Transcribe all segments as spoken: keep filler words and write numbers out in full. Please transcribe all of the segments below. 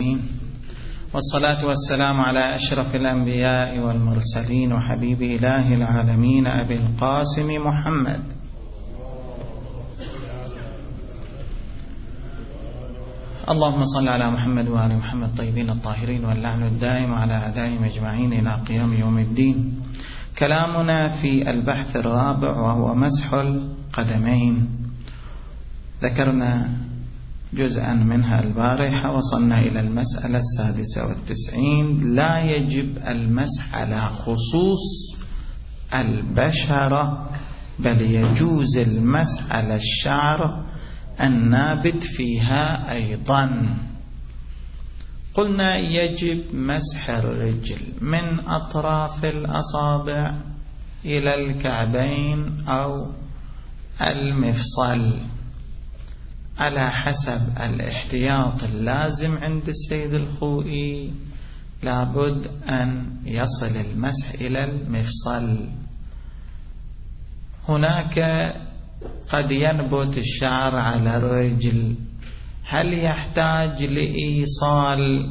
والصلاة والسلام على أشرف الأنبياء والمرسلين وحبيب إله العالمين أبي القاسم محمد. اللهم صل على محمد وآل محمد الطيبين الطاهرين، واللعن الدائم على أعدائهم أجمعين إلى قيام يوم الدين. كلامنا في البحث الرابع وهو مسح القدمين. ذكرنا جزءا منها البارحة، وصلنا إلى المسألة السادسة والتسعين. لا يجب المسح على خصوص البشرة، بل يجوز المسح على الشعر النابت فيها أيضا. قلنا يجب مسح الرجل من أطراف الأصابع إلى الكعبين أو المفصل على حسب الاحتياط اللازم عند السيد الخوئي. لابد أن يصل المسح إلى المفصل. هناك قد ينبت الشعر على الرجل، هل يحتاج لإيصال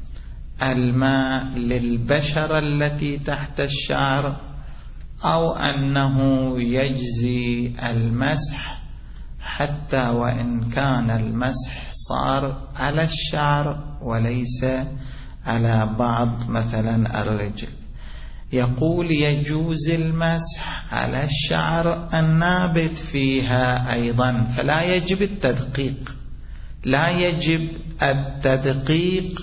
الماء للبشرة التي تحت الشعر، أو أنه يجزي المسح حتى وإن كان المسح صار على الشعر وليس على بعض مثلا الرجل؟ يقول يجوز المسح على الشعر النابت فيها أيضا، فلا يجب التدقيق. لا يجب التدقيق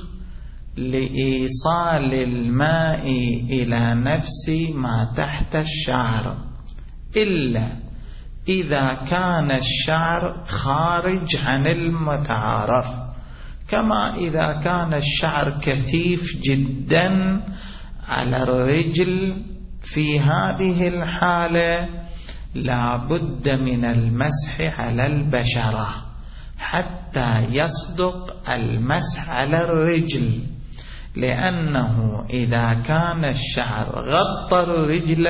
لإيصال الماء إلى نفس ما تحت الشعر، إلا إذا كان الشعر خارج عن المتعارف، كما إذا كان الشعر كثيف جدا على الرجل. في هذه الحالة لا بد من المسح على البشرة حتى يصدق المسح على الرجل، لأنه إذا كان الشعر غطى الرجل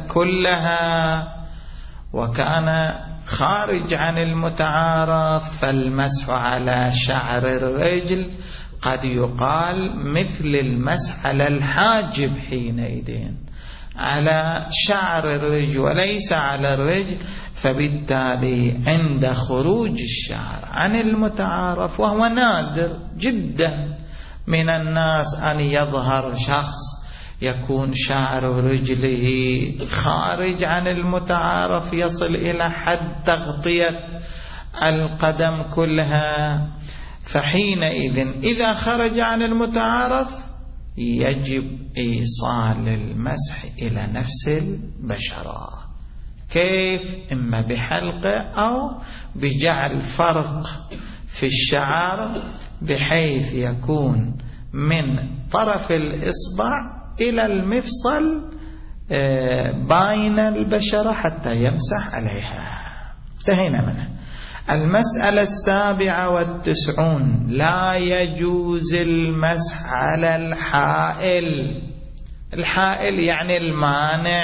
كلها وكان خارج عن المتعارف، فالمسح على شعر الرجل قد يقال مثل المسح على الحاجب حينئذ على شعر الرجل وليس على الرجل. فبالتالي عند خروج الشعر عن المتعارف، وهو نادر جدا من الناس أن يظهر شخص يكون شعر رجله خارج عن المتعارف يصل إلى حد تغطية القدم كلها، فحينئذ إذا خرج عن المتعارف يجب إيصال المسح إلى نفس البشرة. كيف؟ إما بحلقة أو بجعل فرق في الشعر بحيث يكون من طرف الإصبع إلى المفصل بين البشرة حتى يمسح عليها. انتهينا منها. المسألة السابعة والتسعون. لا يجوز المسح على الحائل. الحائل يعني المانع،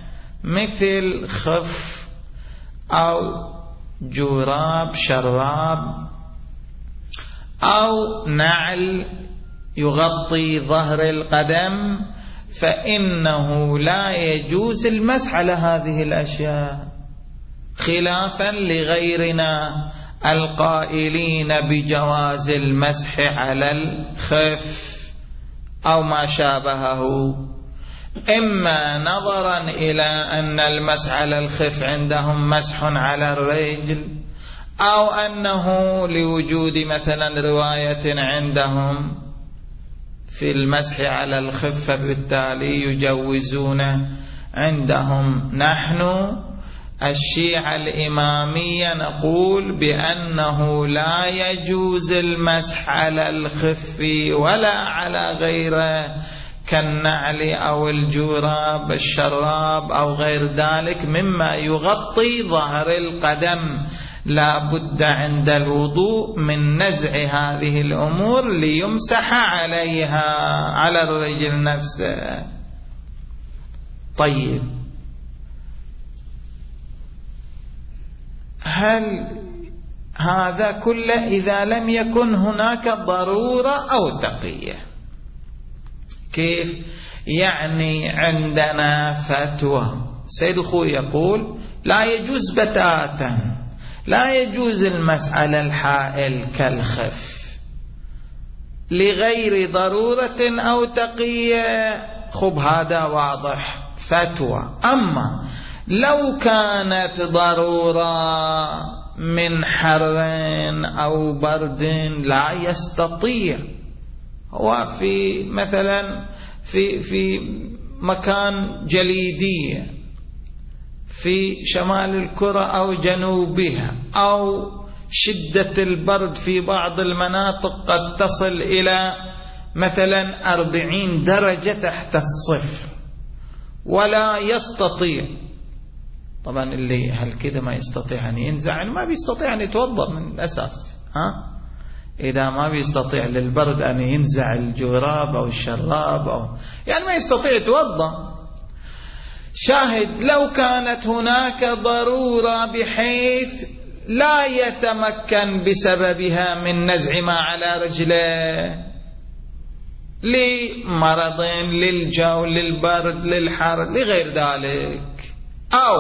مثل خف أو جوراب شراب أو نعل يغطي ظهر القدم، فإنه لا يجوز المسح على هذه الأشياء، خلافا لغيرنا القائلين بجواز المسح على الخف أو ما شابهه، إما نظرا إلى أن المسح على الخف عندهم مسح على الرجل، أو أنه لوجود مثلا رواية عندهم في المسح على الخف، بالتالي يجوزون عندهم. نحن الشيعة الإمامية نقول بأنه لا يجوز المسح على الخف ولا على غيره كالنعل أو الجوراب الشراب أو غير ذلك مما يغطي ظهر القدم. لا بد عند الوضوء من نزع هذه الأمور ليمسح عليها على الرجل نفسه. طيب، هل هذا كله إذا لم يكن هناك ضرورة أو تقية. كيف؟ يعني عندنا فتوى سيد أخوي يقول لا يجوز بتاتا، لا يجوز المسح على الحائل كالخف لغير ضرورة أو تقية. خب هذا واضح فتوى. أما لو كانت ضرورة من حر أو برد لا يستطيع، هو في مثلا في في مكان جليدي في شمال الكرة أو جنوبها، أو شدة البرد في بعض المناطق قد تصل إلى مثلا أربعين درجة تحت الصفر ولا يستطيع. طبعا اللي هل كده ما يستطيع أن ينزع، ما بيستطيع أن يتوضأ من الأساس. ها إذا ما بيستطيع للبرد أن ينزع الجراب أو الشراب أو يعني ما يستطيع يتوضأ. شاهد لو كانت هناك ضرورة بحيث لا يتمكن بسببها من نزع ما على رجله لمرض للجو للبرد للحر لغير ذلك، أو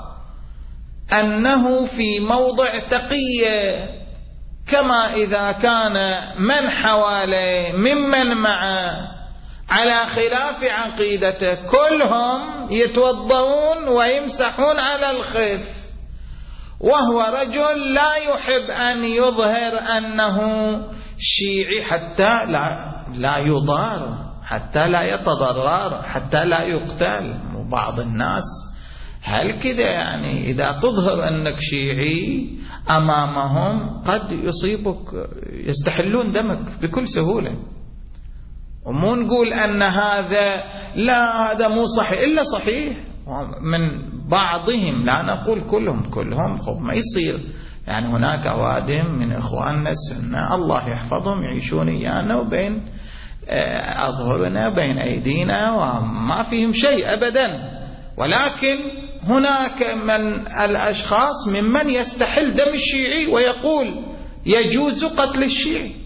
أنه في موضع تقية كما إذا كان من حواليه ممن معه على خلاف عقيدته كلهم يتوضؤون ويمسحون على الخف، وهو رجل لا يحب أن يظهر أنه شيعي حتى لا, لا يضار، حتى لا يتضرر، حتى لا يقتل. بعض الناس هل كده يعني إذا تظهر أنك شيعي أمامهم قد يصيبك، يستحلون دمك بكل سهولة. ومو نقول أن هذا لا هذا مو صحيح، إلا صحيح من بعضهم، لا نقول كلهم كلهم خب ما يصير. يعني هناك أوادم من إخواننا السنة الله يحفظهم يعيشون إيانا وبين أظهرنا بين أيدينا وما فيهم شيء أبدا، ولكن هناك من الأشخاص ممن يستحل دم الشيعي ويقول يجوز قتل الشيعي.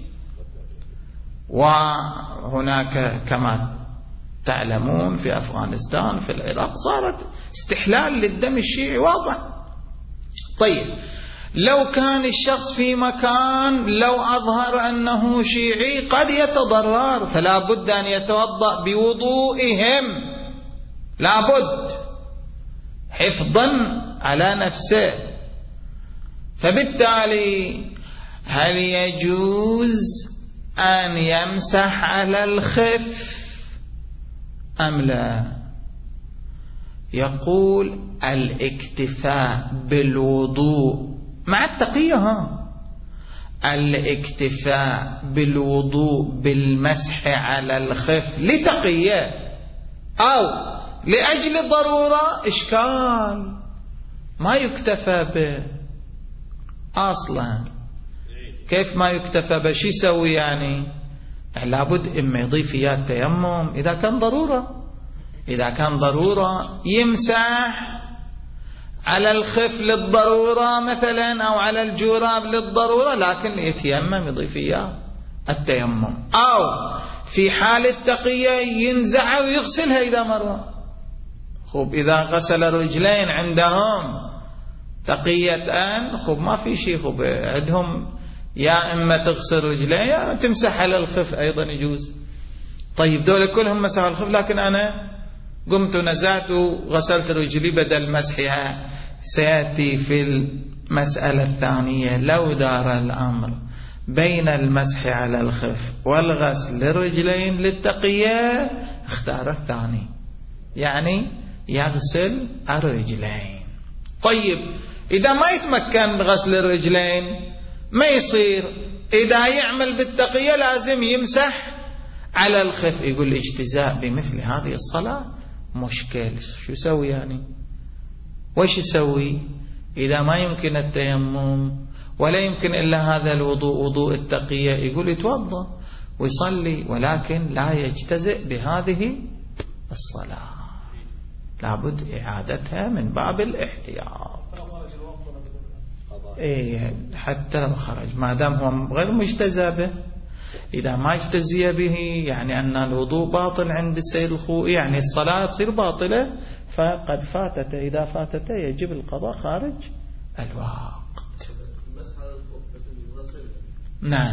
وهناك كما تعلمون في أفغانستان في العراق صارت استحلال للدم الشيعي واضح. طيب لو كان الشخص في مكان لو أظهر أنه شيعي قد يتضرر، فلا بد أن يتوضأ بوضوئهم، لا بد حفظا على نفسه. فبالتالي هل يجوز أن يمسح على الخف أم لا؟ يقول الاكتفاء بالوضوء مع التقية، ها الاكتفاء بالوضوء بالمسح على الخف لتقية أو لأجل ضرورة إشكال ما يكتفى به أصلا. كيف ما يكتفى به؟ شو يسوي يعني؟ لابد إما يضيف إياه التيمم إذا كان ضرورة، إذا كان ضرورة يمسح على الخف للضرورة مثلا أو على الجراب للضرورة، لكن يتيمم يضيف إياه التيمم. أو في حال التقية ينزع ويغسلها إذا مرة. خب إذا غسل رجلين عندهم تقية خب ما في شيء، خب عندهم يا إما تغسل رجلين يا تمسح على الخف أيضا يجوز. طيب دول كلهم مسحوا على الخف، لكن أنا قمت ونزعت وغسلت رجلي بدل مسحها. سيأتي في المسألة الثانية لو دار الأمر بين المسح على الخف والغسل للرجلين للتقية اختار الثاني، يعني يغسل الرجلين. طيب إذا ما يتمكن غسل الرجلين ما يصير، إذا يعمل بالتقية لازم يمسح على الخف. يقول اجتزاء بمثل هذه الصلاة مشكل، شو يسوي يعني؟ وش يسوي إذا ما يمكن التيمم ولا يمكن إلا هذا الوضوء وضوء التقية؟ يقول يتوضأ ويصلي، ولكن لا يجتزئ بهذه الصلاة، لابد إعادتها من باب الاحتياط. إيه حتى لو خرج ما دام هو غير مجتزى به. إذا ما اجتزي به يعني أن الوضوء باطل عند السيد الخوئي، يعني الصلاة تصير باطلة، فقد فاتته. إذا فاتته يجب القضاء خارج الوقت. نعم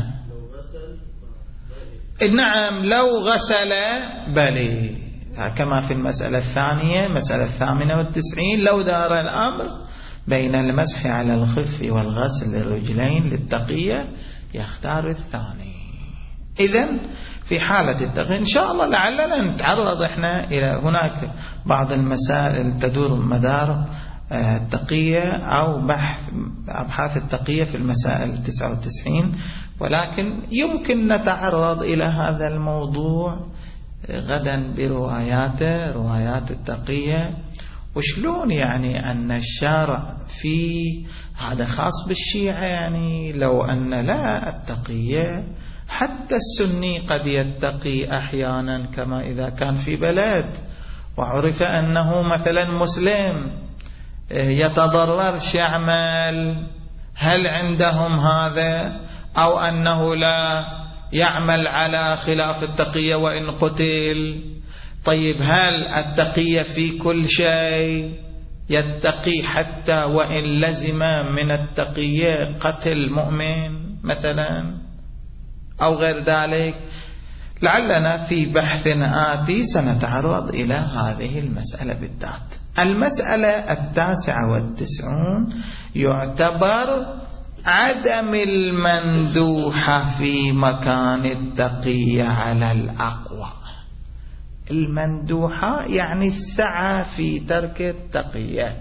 نعم لو غسل بلي، كما في المسألة الثانية مسألة الثامنة والتسعين، لو دار الأمر بين المسح على الخف والغسل الرجلين للتقية يختار الثاني. إذن في حالة التقية إن شاء الله لعلنا نتعرض إحنا إلى هناك بعض المسائل تدور مدار التقية أو بحث أبحاث التقية في المسائل التسعة والتسعين، ولكن يمكن نتعرض إلى هذا الموضوع غدا برواياته، روايات التقية، وشلون يعني أن الشارع في هذا خاص بالشيعة، يعني لو أن لا التقية حتى السني قد يتقي أحيانا، كما إذا كان في بلد وعرف أنه مثلا مسلم يتضرر يعمل، هل عندهم هذا؟ أو أنه لا يعمل على خلاف التقية وإن قتل؟ طيب هل التقية في كل شيء؟ يتقي حتى وإن لزم من التقية قتل مؤمن مثلا أو غير ذلك؟ لعلنا في بحث آتي سنتعرض إلى هذه المسألة بالذات. المسألة التاسعة والتسعون يعتبر عدم المندوحة في مكان التقية على الأقوى. المندوحة يعني السعة في ترك التقية،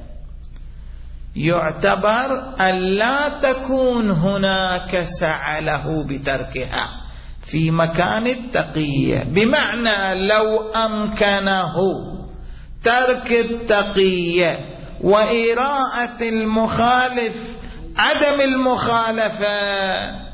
يعتبر أن لا تكون هناك سعة له بتركها في مكان التقية، بمعنى لو أمكنه ترك التقية وإراءة المخالف عدم المخالفة،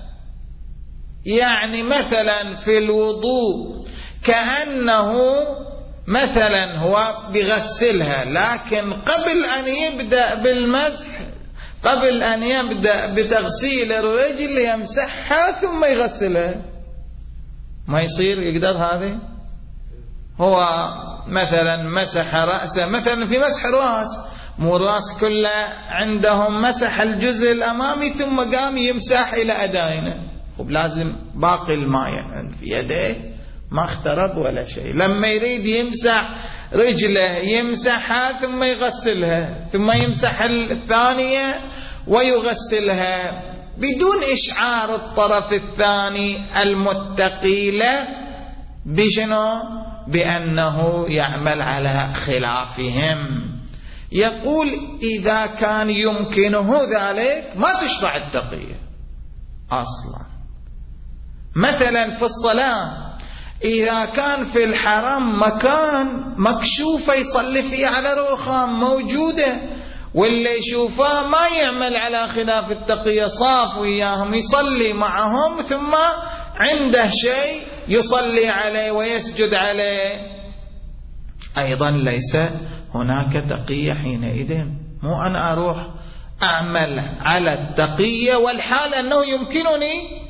يعني مثلا في الوضوء كأنه مثلا هو بيغسلها، لكن قبل أن يبدأ بالمسح، قبل أن يبدأ بتغسيل الرجل يمسحها ثم يغسلها، ما يصير يقدر هذه؟ هو مثلا مسح رأسه، مثلا في مسح الرأس مو الرأس كله عندهم مسح الجزء الأمامي ثم قام يمسح إلى أداينه، خب لازم باقي الماء في يديه ما اخترب ولا شيء. لما يريد يمسح رجله يمسحها ثم يغسلها، ثم يمسح الثانية ويغسلها بدون إشعار الطرف الثاني المتقي له بشنو؟ بأنه يعمل على خلافهم. يقول إذا كان يمكنه ذلك ما تشرع التقية أصلا. مثلا في الصلاة إذا كان في الحرم مكان مكشوف يصلي فيه على رخام موجودة، واللي يشوفه ما يعمل على خلاف التقية، صاف وياهم يصلي معهم، ثم عنده شيء يصلي عليه ويسجد عليه، أيضا ليس هناك تقية حينئذ. مو أنا أروح أعمل على التقية والحال أنه يمكنني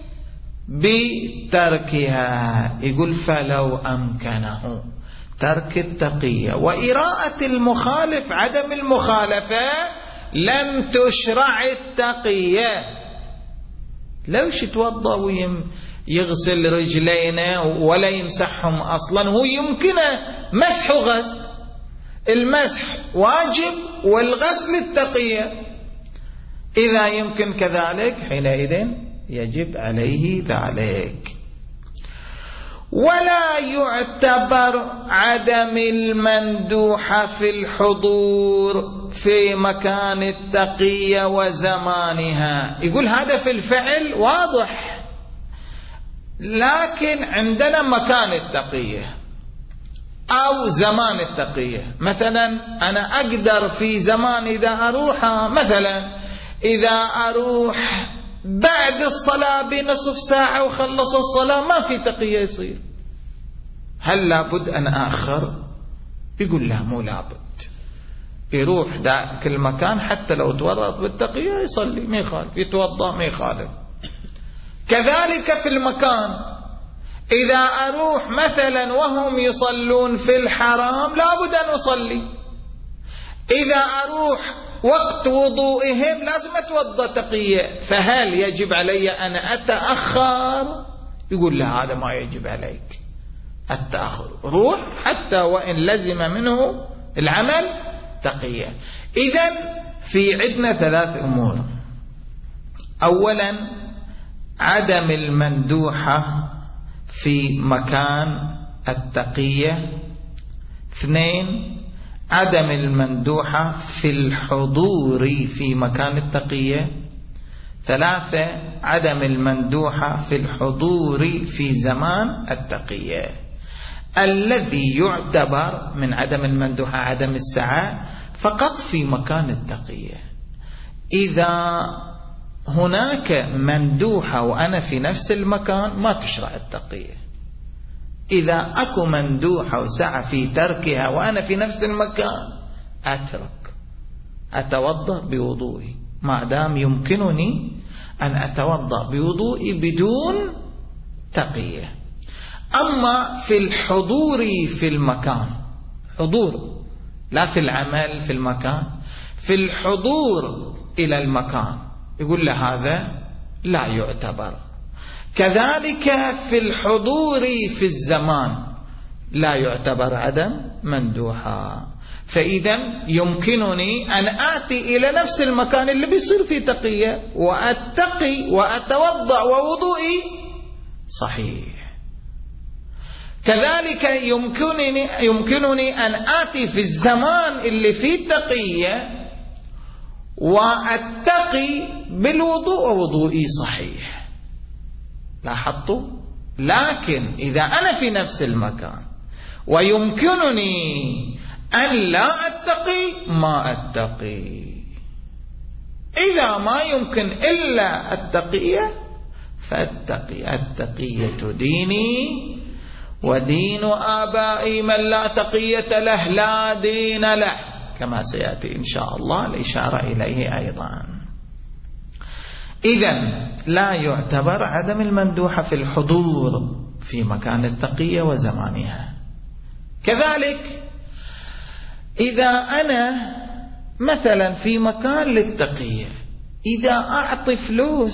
بتركها. يقول فلو أمكنه ترك التقية وإراءة المخالف عدم المخالفة لم تشرع التقية. لوش يتوضأ ويغسل رجلينه ولا يمسحهم أصلا؟ هو يمكنه مسح وغسل، المسح واجب والغسل التقية. إذا يمكن كذلك حينئذ يجب عليه ذلك. ولا يعتبر عدم المندوحة في الحضور في مكان التقية وزمانها. يقول هذا في الفعل واضح، لكن عندنا مكان التقية أو زمان التقية. مثلا أنا أقدر في زمان إذا أروح، مثلا إذا أروح بعد الصلاة بنصف ساعة وخلص الصلاة ما في تقية يصير، هل لابد أن آخر؟ يقول لا، مو لابد. يروح ذاك المكان حتى لو تورط بالتقية يصلي ما يخالف، يتوضأ ما يخالف. كذلك في المكان، إذا أروح مثلا وهم يصلون في الحرام لابد أن أصلي، إذا أروح وقت وضوئهم لازم أتوضأ تقية، فهل يجب علي أن أتأخر؟ يقول لا، هذا ما يجب عليك التأخر، روح حتى وإن لزم منه العمل تقية. إذن في عندنا ثلاث أمور: أولا عدم المندوحة في مكان التقية، اثنين عدم المندوحة في الحضور في مكان التقية، ثلاثة عدم المندوحة في الحضور في زمان التقية. الذي يعتبر من عدم المندوحة عدم السعة فقط في مكان التقية. إذا هناك مندوحة وأنا في نفس المكان ما تشرع التقية. إذا أكو مندوحة وسعة في تركها وأنا في نفس المكان أترك، أتوضأ بوضوئي ما دام يمكنني أن أتوضأ بوضوئي بدون تقية. أما في الحضور في المكان، حضور لا في العمل في المكان، في الحضور إلى المكان يقول له هذا لا يعتبر. كذلك في الحضور في الزمان لا يعتبر عدم مندوحة. فإذا يمكنني أن آتي إلى نفس المكان اللي بيصير فيه تقية وأتقي وأتوضأ ووضوئي صحيح. كذلك يمكنني, يمكنني أن آتي في الزمان اللي فيه تقية وأتقي بالوضوء ووضوئي صحيح. لاحظتوا؟ لكن إذا أنا في نفس المكان ويمكنني أن لا أتقي ما أتقي. إذا ما يمكن إلا التقية فالتقي التقية ديني ودين آبائي، من لا تقية له لا دين له، كما سيأتي إن شاء الله الإشارة إليه أيضا. إذن لا يعتبر عدم المندوحة في الحضور في مكان التقية وزمانها. كذلك إذا أنا مثلا في مكان للتقية، إذا أعطي فلوس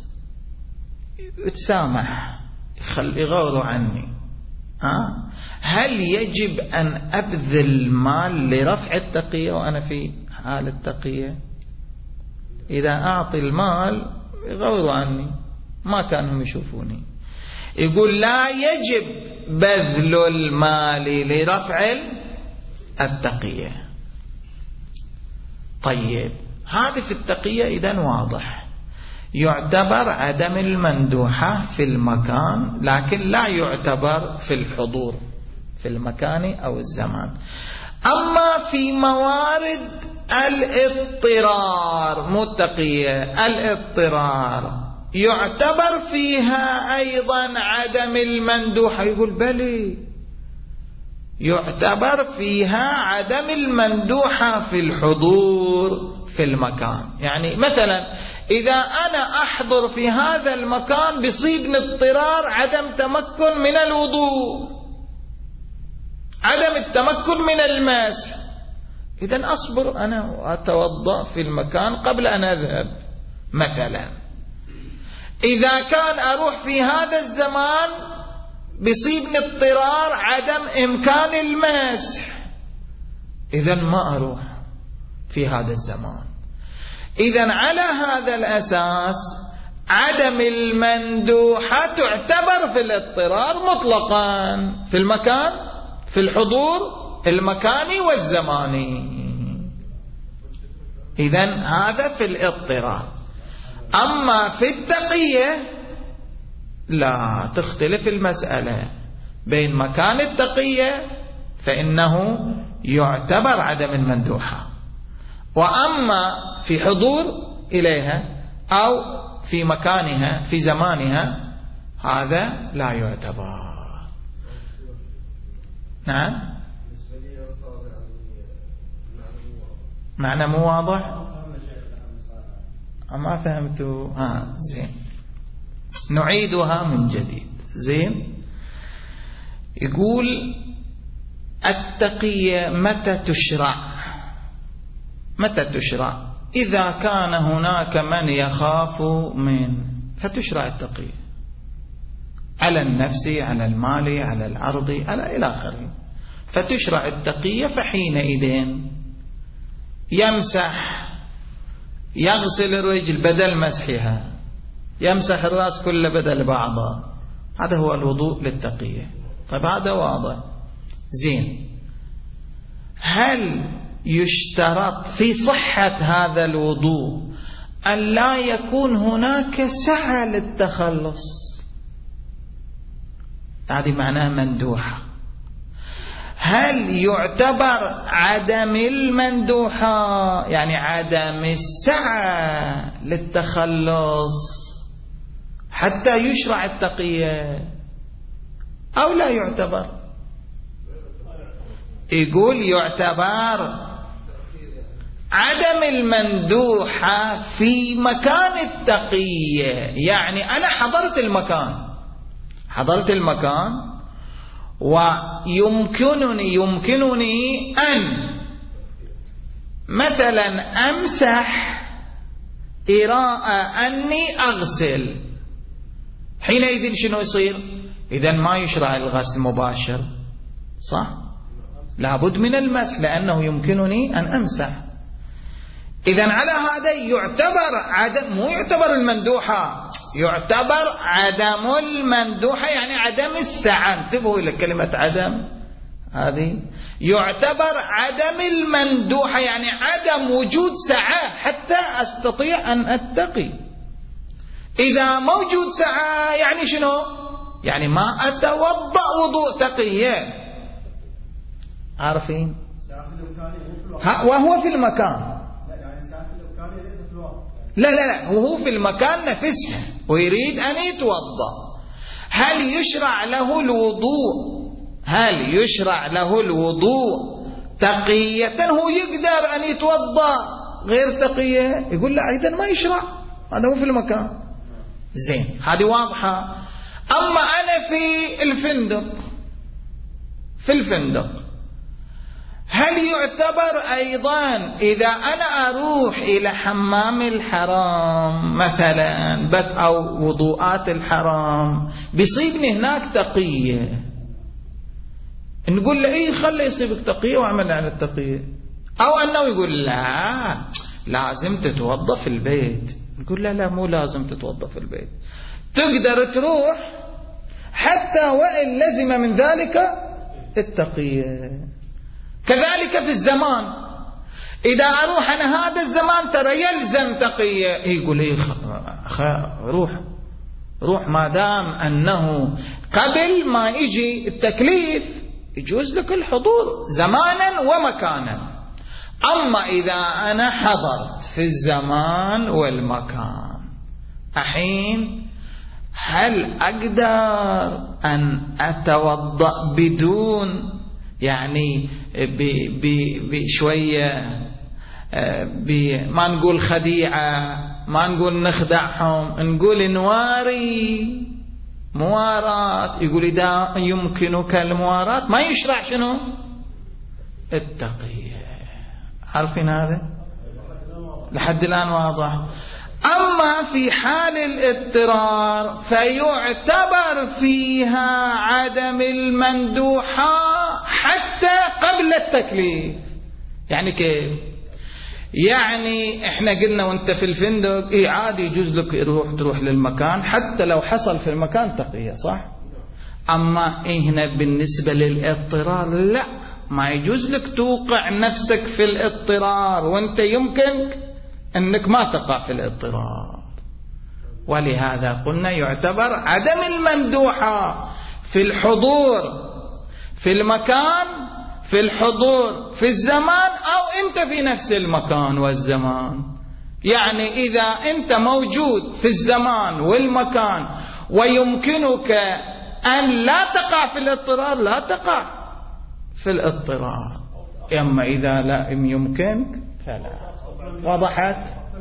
اتسامح يخلي غوروا عني، أه؟ هل يجب أن أبذل مال لرفع التقية وأنا في حال التقية؟ إذا أعطي المال يغوروا عني ما كانوا يشوفوني. يقول لا يجب بذل المال لرفع التقية. طيب هذه في التقية إذن واضح، يعتبر عدم المندوحة في المكان لكن لا يعتبر في الحضور في المكان أو الزمان. أما في موارد الاضطرار مو التقية، الاضطرار يعتبر فيها أيضا عدم المندوحة. يقول بلي يعتبر فيها عدم المندوحة في الحضور في المكان. يعني مثلا إذا أنا أحضر في هذا المكان بيصيبني اضطرار عدم تمكن من الوضوء، عدم التمكن من المسح، إذن أصبر أنا وأتوضأ في المكان قبل أن أذهب. مثلا إذا كان أروح في هذا الزمان بيصيبني اضطرار عدم إمكان المسح، إذن ما أروح في هذا الزمان. إذن على هذا الأساس عدم المندوحة تعتبر في الاضطرار مطلقا في المكان في الحضور المكاني والزماني. إذن هذا في الاضطرار. أما في التقية لا، تختلف المسألة بين مكان التقية فإنه يعتبر عدم المندوحة، وأما في حضور إليها أو في مكانها في زمانها هذا لا يعتبر. نعم معنى مو واضح؟ ما فهمتوا؟ ها زين، نعيدها من جديد. زين، يقول التقية متى تشرع؟ متى تشرع؟ إذا كان هناك من يخاف من، فتشرع التقية على النفس، على المال، على العرض، على إلى آخره، فتشرع التقية. فحينئذ يمسح، يغسل الرجل بدل مسحها، يمسح الرأس كله بدل بعضه، هذا هو الوضوء للتقية. طيب هذا واضح. زين، هل يشترط في صحة هذا الوضوء أن لا يكون هناك سعة للتخلص؟ هذه معناها مندوحة. هل يعتبر عدم المندوحة يعني عدم السعة للتخلص حتى يشرع التقية أو لا يعتبر؟ يقول يعتبر عدم المندوحة في مكان التقية. يعني أنا حضرت المكان، حضرت المكان ويمكنني يمكنني أن مثلا أمسح إراء أني أغسل، حينئذ شنو يصير؟ إذن ما يشرع الغسل مباشر، صح؟ لابد من المسح لأنه يمكنني أن أمسح. إذن على هذا يعتبر عدم، مو يعتبر المندوحة، يعتبر عدم المندوحة يعني عدم السعة. انتبهوا إلى كلمة عدم هذه، يعتبر عدم المندوحة يعني عدم وجود سعة حتى أستطيع أن أتقي. إذا موجود سعة يعني شنو؟ يعني ما أتوضأ وضوء تقية. عارفين؟ وهو في المكان، لا لا لا وهو في المكان نفسه ويريد أن يتوضأ، هل يشرع له الوضوء؟ هل يشرع له الوضوء تقية؟ هو يقدر أن يتوضأ غير تقية؟ يقول لا، إذن ما يشرع، هذا هو في المكان. زين، هذه واضحة. أما أنا في الفندق، في الفندق هل يعتبر أيضا إذا أنا أروح إلى حمام الحرام مثلا بت أو وضوءات الحرام بيصيبني هناك تقية، نقول له إيه خلي يصيبك تقية وعمل على التقية؟ أو أنه يقول لا لازم تتوضأ في البيت، نقول لا لا مو لازم تتوضأ في البيت، تقدر تروح حتى وإن لزم من ذلك التقية. كذلك في الزمان، إذا أروح أنا هذا الزمان ترى يلزم تقية، يقول إيه خ... روح روح ما دام أنه قبل ما يجي التكليف يجوز لك الحضور زمانا ومكانا. أما إذا أنا حضرت في الزمان والمكان أحين، هل أقدر أن أتوضأ بدون يعني بشوية ما نقول خديعة، ما نقول نخدعهم، نقول نواري موارات؟ يقول إذا يمكنك الموارات ما يشرع شنو؟ التقية. عارفين هذا؟ لحد الآن واضح. أما في حال الاضطرار فيعتبر فيها عدم المندوحة حتى قبل التكليف. يعني كيف؟ يعني احنا قلنا وانت في الفندق ايه عادي يجوز لك روح تروح للمكان حتى لو حصل في المكان تقية، صح؟ اما هنا بالنسبة للاضطرار لا، ما يجوز لك توقع نفسك في الاضطرار وانت يمكنك انك ما تقع في الاضطرار. ولهذا قلنا يعتبر عدم المندوحة في الحضور في المكان، في الحضور في الزمان، أو أنت في نفس المكان والزمان. يعني إذا أنت موجود في الزمان والمكان ويمكنك أن لا تقع في الاضطرار لا تقع في الاضطرار. أما إذا لا يمكنك فلا. وضحت؟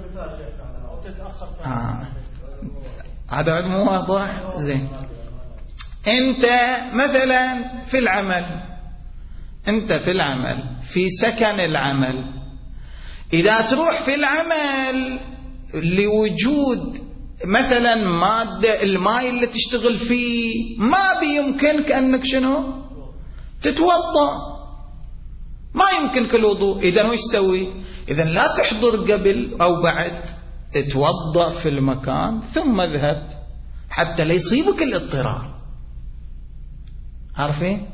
آه. هذا عد مو واضح. زين، أنت مثلا في العمل، أنت في العمل في سكن العمل، إذا تروح في العمل لوجود مثلا مادة الماء اللي تشتغل فيه ما بيمكنك أنك شنو تتوضأ، ما يمكنك الوضوء. إذن وش تسوي؟ إذن لا تحضر قبل أو بعد، اتوضأ في المكان ثم اذهب حتى لا يصيبك الاضطرار. عارفين؟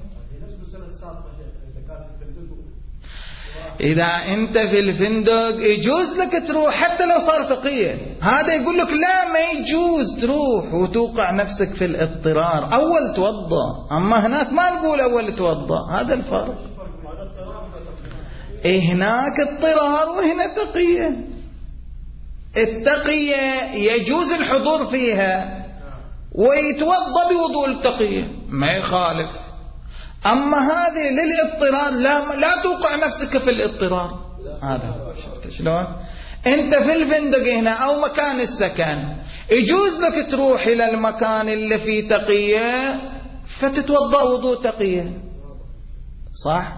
إذا أنت في الفندق يجوز لك تروح حتى لو صار فقيه، هذا يقول لك لا ما يجوز تروح وتوقع نفسك في الاضطرار، أول توضأ. أما هناك ما نقول أول توضأ، هذا الفرق. إيه هناك اضطرار وهنا تقية. التقية يجوز الحضور فيها ويتوضأ بوضوء التقية ما يخالف. أما هذه للاضطرار لا, لا توقع نفسك في الاضطرار. هذا شفت شلون؟ أنت في الفندق هنا أو مكان السكن يجوز لك تروح إلى المكان اللي فيه تقية فتتوضأ وضوء تقية، صح؟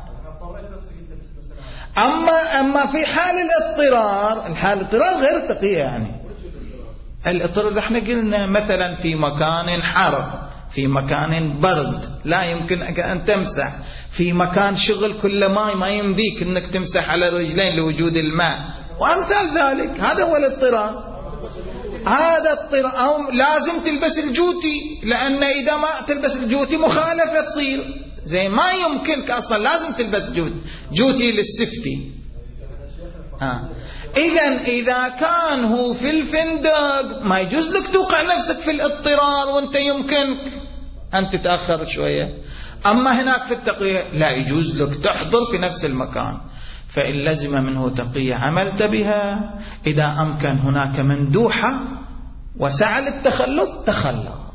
أما أما في حال الاضطرار، الحال الاضطرار غير تقية. يعني الاضطرار احنا قلنا مثلا في مكان حر، في مكان برد لا يمكنك أن تمسح، في مكان شغل كل ماء ما يمديك أنك تمسح على الرجلين لوجود الماء وأمثال ذلك، هذا هو الاضطرار. هذا اضطرار. أو لازم تلبس الجوتي، لأن إذا ما تلبس الجوتي مخالفة تصير، زي ما يمكنك أصلا لازم تلبس جوت جوتي للسفتي. آه. إذن إذا كان هو في الفندق ما يجوز لك توقع نفسك في الاضطرار وانت يمكنك أن تتأخر شوية. أما هناك في التقية لا يجوز لك تحضر في نفس المكان، فإن لزم منه تقية عملت بها، إذا أمكن هناك مندوحة وسعى للتخلص تخلص.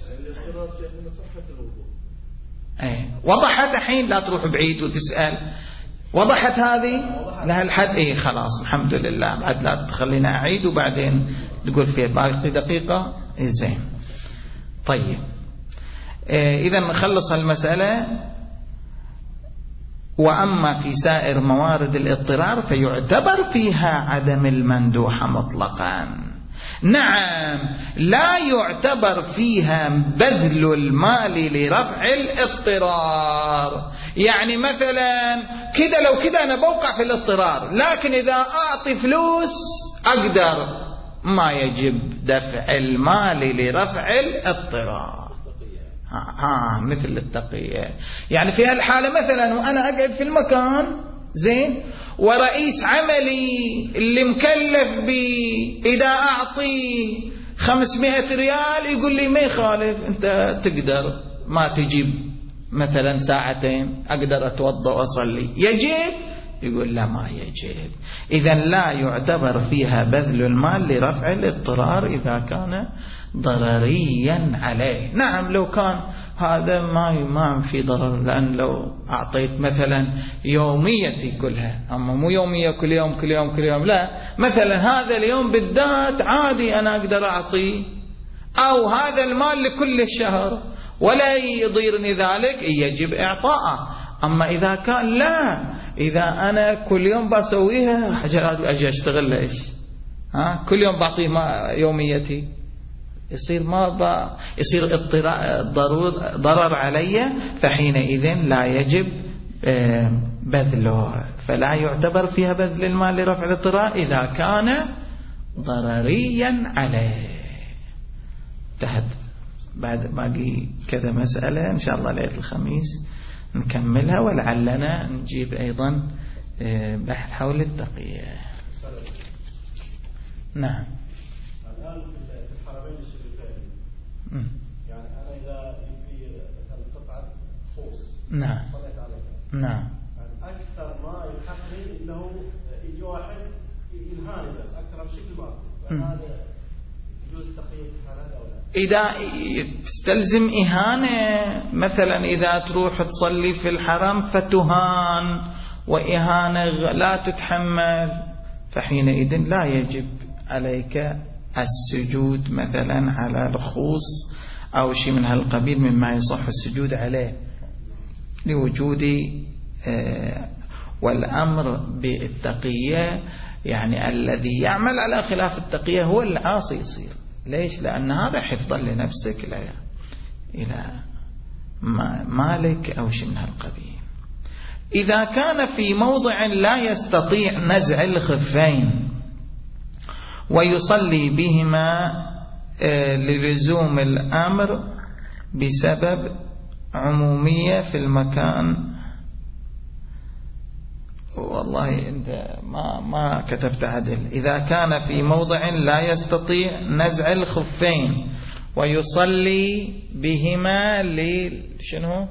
ايه وضحت الحين، لا تروح بعيد وتسأل. وضحت هذه لها الحد؟ ايه خلاص الحمد لله، بعد لا تخلينا اعيد وبعدين تقول في باقي دقيقة. إيه زين. طيب إيه اذا نخلص المسألة. وأما في سائر موارد الاضطرار فيعتبر فيها عدم المندوحة مطلقا. نعم لا يعتبر فيها بذل المال لرفع الاضطرار. يعني مثلا كده لو كده أنا بوقع في الاضطرار، لكن إذا أعطي فلوس أقدر، ما يجب دفع المال لرفع الاضطرار. ها, ها مثل التقية. يعني في هالحالة مثلا وأنا أقعد في المكان زين ورئيس عملي اللي مكلف بي إذا أعطيه خمسمائة ريال يقول لي ما يخالف، أنت تقدر ما تجيب مثلا ساعتين أقدر أتوضأ وأصلي، يجب؟ يقول لا ما يجب. إذن لا يعتبر فيها بذل المال لرفع الاضطرار إذا كان ضرريا عليه. نعم لو كان هذا ما ما في ضرر، لأن لو أعطيت مثلا يوميتي كلها، أما مو يومية كل يوم كل يوم كل يوم، لا مثلا هذا اليوم بالذات عادي أنا أقدر أعطيه، أو هذا المال لكل الشهر ولا يضيرني ذلك يجب إعطاءه. أما إذا كان لا، إذا أنا كل يوم بسويها حاجات أجي أشتغل لإيش؟ ها كل يوم بعطيه ما يوميتي يصير ما با يصير ضرر ضرر علي، فحينئذ لا يجب بذله. فلا يعتبر فيها بذل المال لرفع الاضطرار إذا كان ضرريا عليه. تحت بعد باقي كذا مسألة إن شاء الله ليلة الخميس نكملها، ولعلنا نجيب أيضا بحث حول التقية. نعم. الآن في الحرمين الشريفين يعني أنا إذا في مثلا قطعة خوص نعم صليت عليها، نعم يعني أكثر ما يلحقني إنه يجي واحد ينهاني بس أكثر بشكل ما فهذا يجوز تقييد هذا أو لا؟ إذا تستلزم إهانة مثلا إذا تروح تصلي في الحرم فتهان وإهانة لا تتحمل فحينئذ لا يجب عليك السجود مثلا على الخوص أو شيء من هالقبيل مما يصح السجود عليه لوجود والأمر بالتقية. يعني الذي يعمل على خلاف التقية هو العاصي يصير. ليش؟ لأن هذا حفظا لنفسك إلى إلى مالك أو شيء من هالقبيل. إذا كان في موضع لا يستطيع نزع الخفين ويصلي بهما للزوم الأمر بسبب عمومية في المكان. والله أنت ما ما كتبت عدل. إذا كان في موضع لا يستطيع نزع الخفين ويصلي بهما لشنو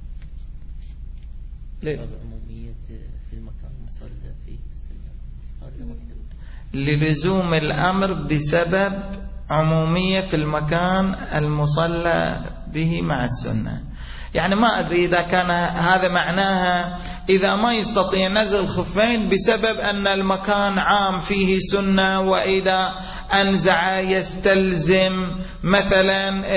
للزوم الأمر بسبب عمومية في المكان المصلى به مع السنة. يعني ما أدري إذا كان هذا معناها إذا ما يستطيع نزل الخفين بسبب أن المكان عام فيه سنة، وإذا أنزع يستلزم مثلا